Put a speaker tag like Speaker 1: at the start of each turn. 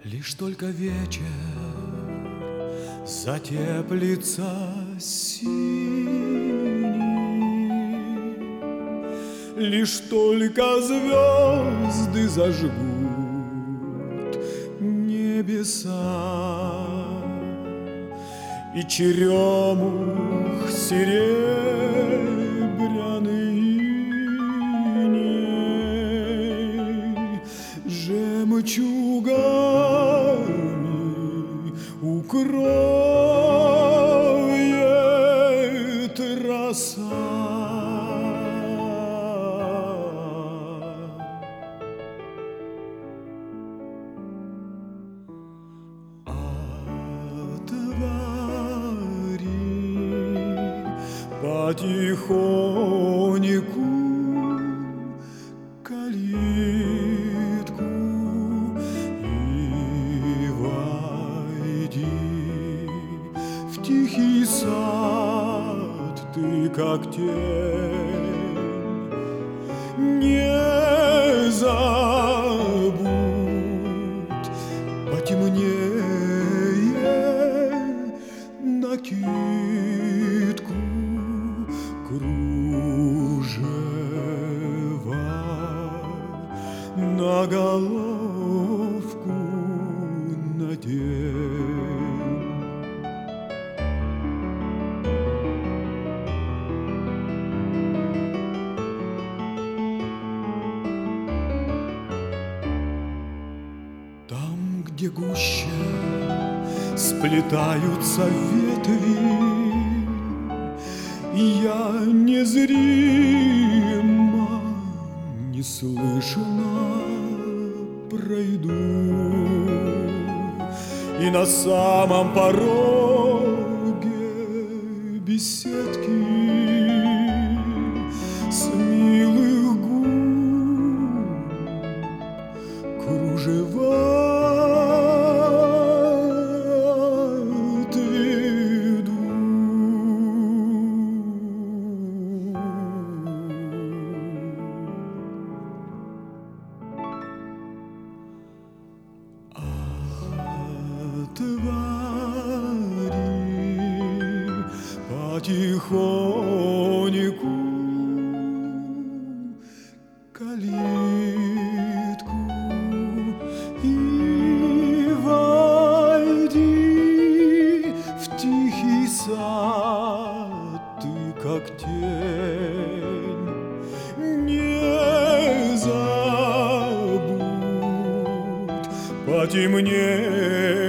Speaker 1: Лишь только вечер затеплится синий, лишь только звезды зажгут небеса, и черемух серебряный иней жемчугами укроет роса. Потихоньку калитку и войди в тихий сад, ты как тень. Не забудь, потемнее накидку кружева на головку надень. Там, где гуще сплетаются ветви, я незримо, неслышно пройду, и на самом пороге беседки с милых губ кружева потихоньку калитку и войди в тихий сад, ты как тень. Не забудь, потемнее